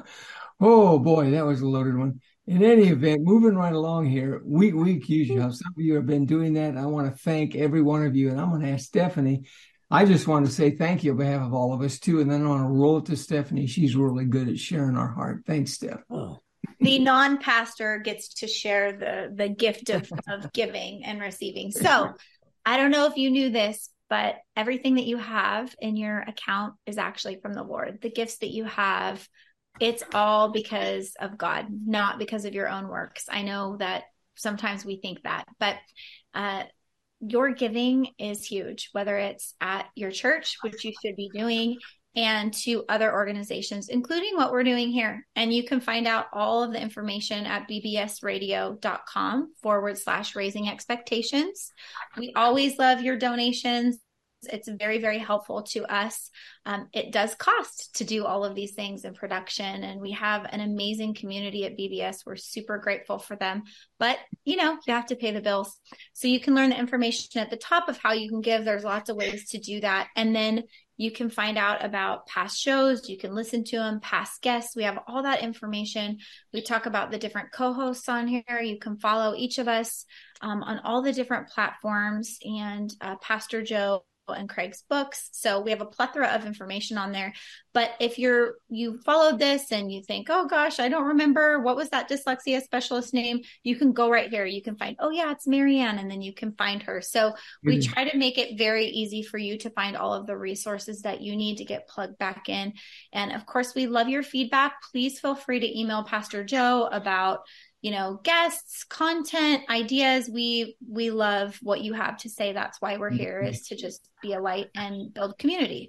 Oh boy, that was a loaded one. In any event, moving right along here, we we accuse you how some of you have been doing that. I want to thank every one of you, and I'm going to ask Stephanie. I just want to say thank you on behalf of all of us too, and then I want to roll it to Stephanie. She's really good at sharing our heart. Thanks, Steph. Oh. The non-pastor gets to share the the gift of, of giving and receiving. So I don't know if you knew this, but everything that you have in your account is actually from the Lord. The gifts that you have, it's all because of God, not because of your own works. I know that sometimes we think that, but uh, your giving is huge, whether it's at your church, which you should be doing, and to other organizations, including what we're doing here. And you can find out all of the information at bbsradio.com forward slash raising expectations. We always love your donations. It's very, very helpful to us. Um, it does cost to do all of these things in production, and we have an amazing community at B B S. We're super grateful for them, but you know, you have to pay the bills. So you can learn the information at the top of how you can give. There's lots of ways to do that. And then you can find out about past shows. You can listen to them, past guests. We have all that information. We talk about the different co-hosts on here. You can follow each of us um, on all the different platforms, and uh, Pastor Joe and Craig's books. So we have a plethora of information on there. But if you're, you followed this and you think, oh gosh, I don't remember, what was that dyslexia specialist name? You can go right here. You can find, oh yeah, it's Marianne. And then you can find her. So we mm-hmm. try to make it very easy for you to find all of the resources that you need to get plugged back in. And of course, we love your feedback. Please feel free to email Pastor Joe about, you know, guests, content, ideas. We, we love what you have to say. That's why we're here, is to just be a light and build community.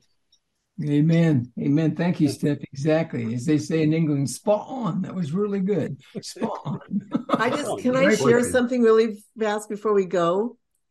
Amen. Amen. Thank you, Steph. Exactly. As they say in England, spot on. That was really good. Spot on. I just, can I share something really fast before we go?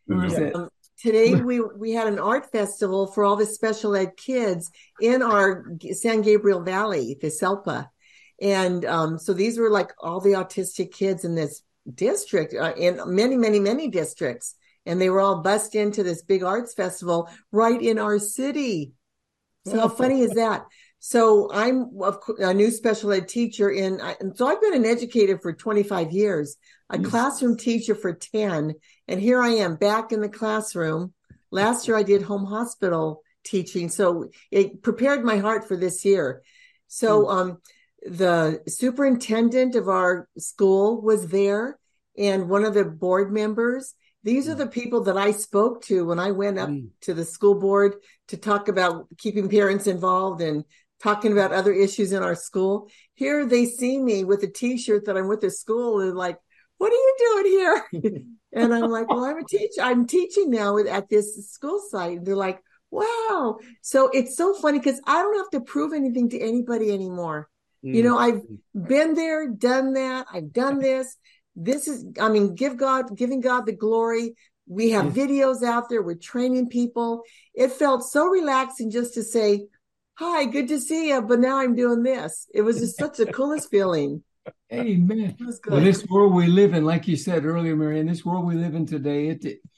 Um, today we, we had an art festival for all the special ed kids in our San Gabriel Valley, the SELPA. And um, so these were like all the autistic kids in this district, uh, in many, many, many districts. And they were all bussed into this big arts festival right in our city. So how funny is that? So I'm a new special ed teacher in, and so I've been an educator for twenty-five years, a yes. classroom teacher for ten. And here I am back in the classroom. Last year I did home hospital teaching. So it prepared my heart for this year. So, um, the superintendent of our school was there, and one of the board members. These are the people that I spoke to when I went up mm. to the school board to talk about keeping parents involved and talking about other issues in our school. Here they see me with a T-shirt that I'm with the school, and like, what are you doing here? And I'm like, well, I'm a teacher. I'm teaching now at this school site. And they're like, wow. So it's so funny because I don't have to prove anything to anybody anymore. You know, I've been there, done that. I've done this. This is, I mean, give God, giving God the glory. We have videos out there. We're training people. It felt so relaxing just to say, hi, good to see you. But now I'm doing this. It was just such the coolest feeling. Amen. Well, this world we live in, like you said earlier, Marianne, this world we live in today, it, it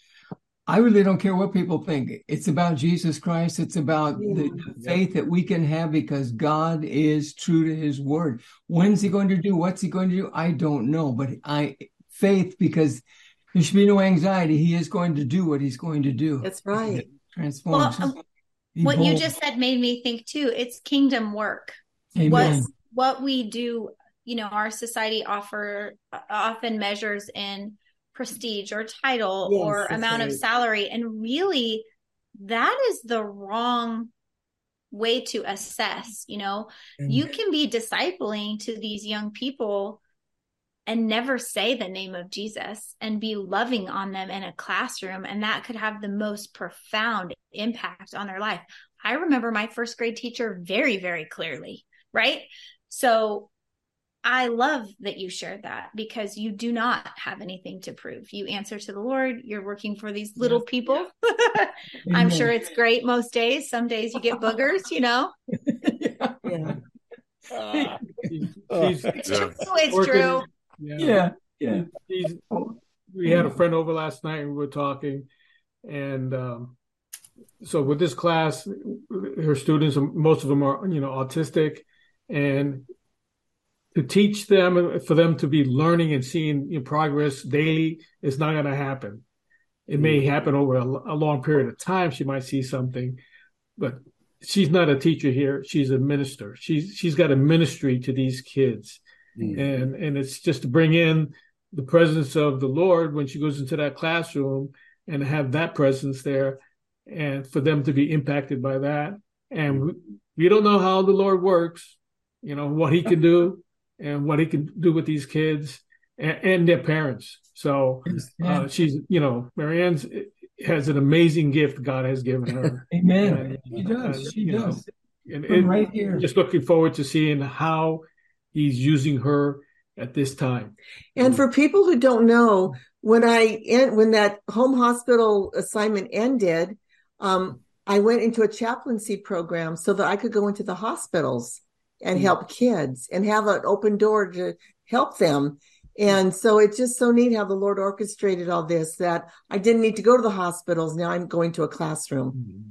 I really don't care what people think. It's about Jesus Christ. It's about yeah. the, the faith that we can have because God is true to his word. When's he going to do? What's he going to do? I don't know. But I faith, because there should be no anxiety. He is going to do what he's going to do. That's right. Transform. Well, um, what you just said made me think too. It's kingdom work. Amen. What, what we do, you know, our society offer often measures in prestige or title yes, or amount right. of salary. And really that is the wrong way to assess, you know, mm-hmm. you can be discipling to these young people and never say the name of Jesus and be loving on them in a classroom. And that could have the most profound impact on their life. I remember my first grade teacher very, very clearly. Right. So I love that you shared that because you do not have anything to prove. You answer to the Lord. You're working for these little yeah. people. I'm sure it's great most days. Some days you get boogers, you know. yeah. yeah. Uh, she's, she's, it's true. It's working, true. Yeah. Yeah. yeah. She's, we had a friend over last night and we were talking, and um, so with this class, her students, most of them are, you know, autistic, and to teach them, for them to be learning and seeing, you know, progress daily is not going to happen. It may happen over a, a long period of time. She might see something, but she's not a teacher here. She's a minister. She's she's got a ministry to these kids, mm. and and it's just to bring in the presence of the Lord when she goes into that classroom and have that presence there, and for them to be impacted by that. And we, we don't know how the Lord works, you know, what He can do and what He can do with these kids and, and their parents. So uh, she's, you know, Marianne's has an amazing gift God has given her. Amen. And, she does. Uh, she does. Know, and, and right here. Just looking forward to seeing how He's using her at this time. And for people who don't know, when I when that home hospital assignment ended, um, I went into a chaplaincy program so that I could go into the hospitals and mm. help kids and have an open door to help them. And so it's just so neat how the Lord orchestrated all this, that I didn't need to go to the hospitals. Now I'm going to a classroom.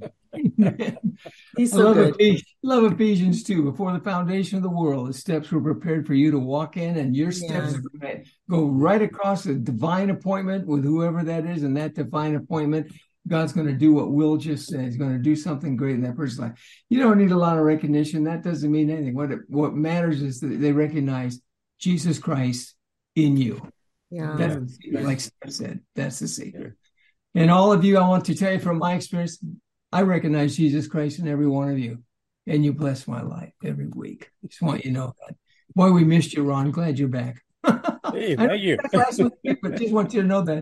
He's so I love good. Ephesians, love Ephesians two. Before the foundation of the world, the steps were prepared for you to walk in, and your steps Yeah. are going to go right across a divine appointment with whoever that is, and that divine appointment, God's going to do what Will just said. He's going to do something great in that person's life. You don't need a lot of recognition. That doesn't mean anything. What it, what matters is that they recognize Jesus Christ in you. Yeah. That's, like Steph said, that's the secret. And all of you, I want to tell you from my experience, I recognize Jesus Christ in every one of you, and you bless my life every week. Just want you to know that. Boy, we missed you, Ron. Glad you're back. Hey, thank you. Week, but just want you to know that.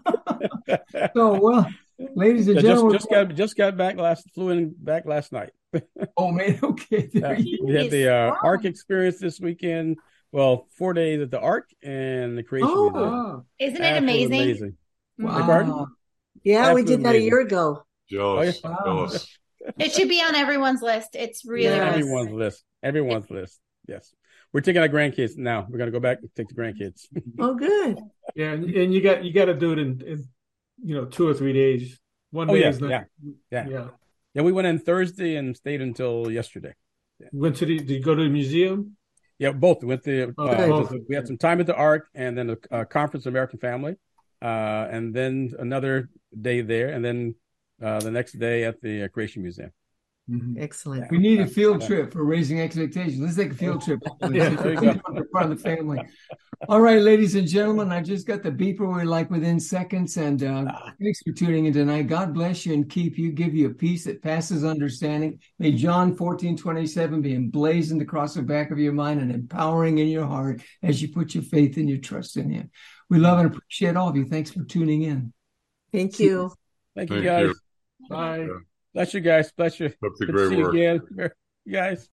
So, well, ladies and yeah, gentlemen, just, just got just got back last flew in back last night. Oh man, okay. Yeah, we had the uh, Ark experience this weekend. Well, four days at the Ark and the Creation Oh, Museum. Isn't it amazing? amazing. Wow. Yeah, Absolutely we did that amazing. a year ago. Jealous. Oh, yeah. Jealous. It should be on everyone's list. It's really Yes. nice. Everyone's list. Everyone's list. Yes. We're taking our grandkids now. We're gonna go back and take the grandkids. Oh, good. Yeah, and, and you got you got to do it in, in, you know, two or three days. One Oh day yeah, is not. yeah, yeah, yeah. yeah. We went in Thursday and stayed until yesterday. Went to the. Did you go to the museum? Yeah, both. We went to. Uh, Okay. both. We had some time at the Ark, and then a, a conference of American Family, uh, and then another day there, and then uh, the next day at the uh, Creation Museum. Excellent. We need a field trip for raising expectations. Let's take a field trip. Yeah, there you go. Part of the family. All right, ladies and gentlemen, I just got the beeper we're like within seconds. And uh, thanks for tuning in tonight. God bless you and keep you, give you a peace that passes understanding. May John fourteen twenty-seven be emblazoned across the back of your mind and empowering in your heart as you put your faith and your trust in Him. We love and appreciate all of you. Thanks for tuning in. Thank you. Thank you, Thank guys. you. Bye. Yeah. Bless you guys. Bless you. That's the Good to great see you work. again, you guys.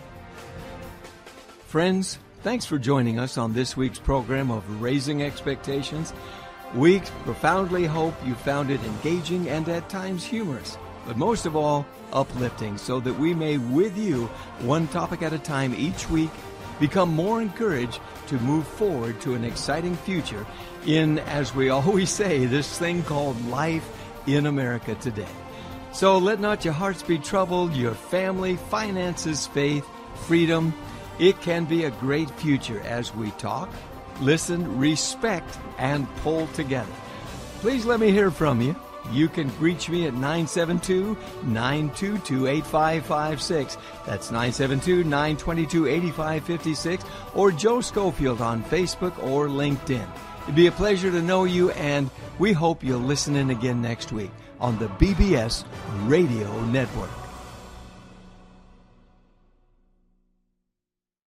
Friends, thanks for joining us on this week's program of Raising Expectations. We profoundly hope you found it engaging and at times humorous, but most of all, uplifting, so that we may, with you, one topic at a time each week, become more encouraged to move forward to an exciting future in, as we always say, this thing called life in America today. So let not your hearts be troubled, your family, finances, faith, freedom. It can be a great future as we talk, listen, respect, and pull together. Please let me hear from you. You can reach me at nine seven two, nine two two, eight five five six. That's nine seven two, nine two two, eight five five six, or Joe Schofield on Facebook or LinkedIn. It'd be a pleasure to know you, and we hope you'll listen in again next week on the B B S Radio Network.